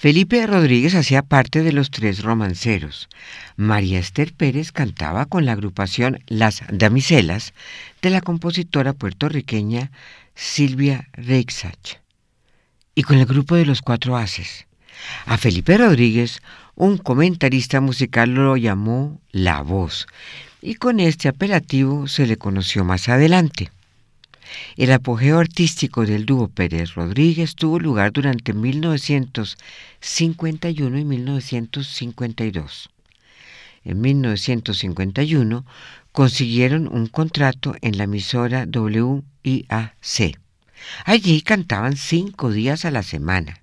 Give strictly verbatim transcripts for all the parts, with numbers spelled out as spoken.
Felipe Rodríguez hacía parte de los Tres Romanceros. María Esther Pérez cantaba con la agrupación Las Damiselas de la compositora puertorriqueña Silvia Reixach y con el grupo de Los Cuatro Haces. A Felipe Rodríguez, un comentarista musical lo llamó La Voz, y con este apelativo se le conoció más adelante. El apogeo artístico del dúo Pérez Rodríguez tuvo lugar durante mil novecientos cincuenta y uno y mil novecientos cincuenta y dos. En mil novecientos cincuenta y uno consiguieron un contrato en la emisora W I A C. Allí cantaban cinco días a la semana.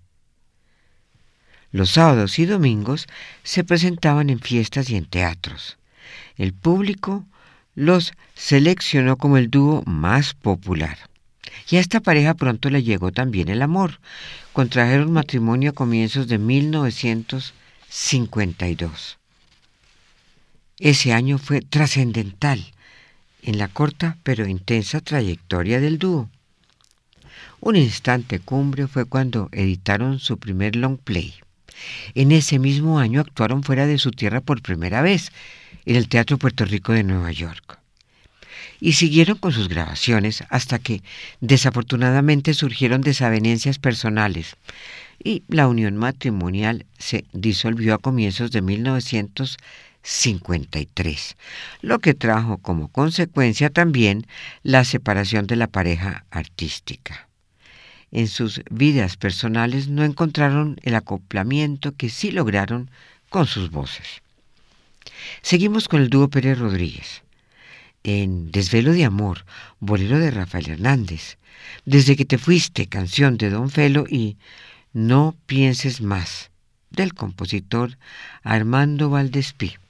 Los sábados y domingos se presentaban en fiestas y en teatros. El público los seleccionó como el dúo más popular. Y a esta pareja pronto le llegó también el amor. Contrajeron matrimonio a comienzos de mil novecientos cincuenta y dos. Ese año fue trascendental en la corta pero intensa trayectoria del dúo. Un instante cumbre fue cuando editaron su primer long play. En ese mismo año actuaron fuera de su tierra por primera vez, en el Teatro Puerto Rico de Nueva York. Y siguieron con sus grabaciones hasta que, desafortunadamente, surgieron desavenencias personales y la unión matrimonial se disolvió a comienzos de mil novecientos cincuenta y tres, lo que trajo como consecuencia también la separación de la pareja artística. En sus vidas personales no encontraron el acoplamiento que sí lograron con sus voces. Seguimos con el dúo Pérez Rodríguez. En Desvelo de Amor, bolero de Rafael Hernández, Desde que te fuiste, canción de Don Felo, y No pienses más, del compositor Armando Valdespí.